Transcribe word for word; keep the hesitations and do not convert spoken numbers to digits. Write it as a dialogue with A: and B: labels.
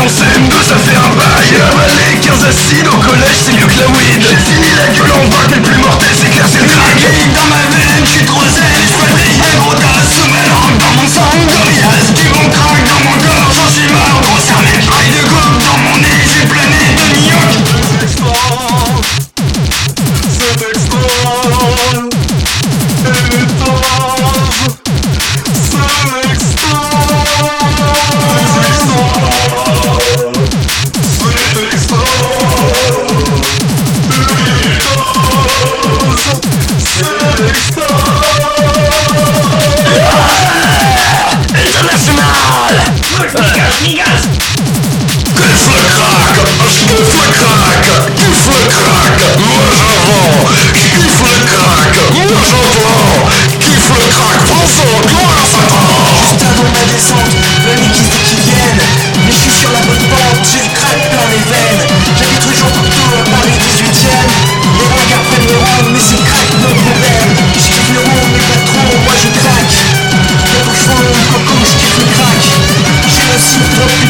A: en C M deux, ça fait un bail. J'ai avalé quinze acides au collège, c'est mieux que la weed. J'ai fini la gueule en bas, mais le plus mortel c'est clair, c'est le crack. Dans ma veine, j'suis trop zen, j'fabrique un gros tas sous ma langue. Dans mon sang, Gorillaz, du bon crack dans mon corps. J'en suis marre, gros c'est un mec. Rail de gobe dans mon nez, j'ai plané de New York. C'est extra, c'est extra. Trop